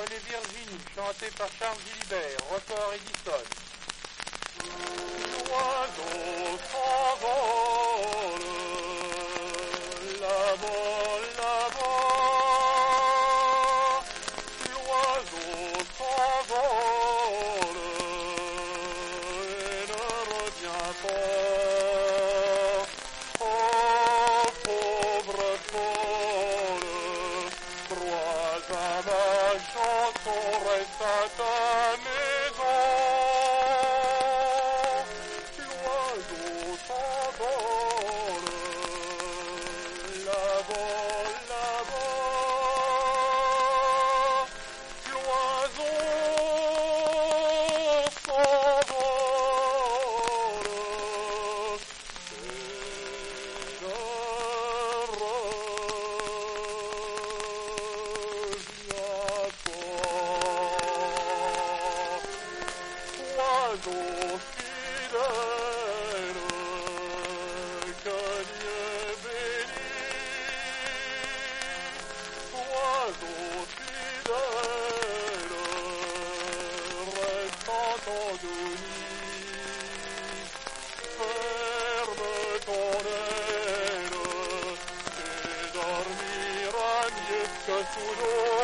et Virginie, chanté par Charles Gilibert, record Edison. L'oiseau s'envole, là-bas, là-bas. L'oiseau s'envole et ne revient pas. Oh, pauvre folle, crois à ma chanson, reste à ta maison. L'oiseau s'envole, là-bas, là-bas. L'oiseau s'envole et ne revient pas. Oiseau fidèle, que Dieu bénisse. Oiseau fidèle, reste en ton doux nid. Ferme ton aile et dormira mieux que sous l'eau.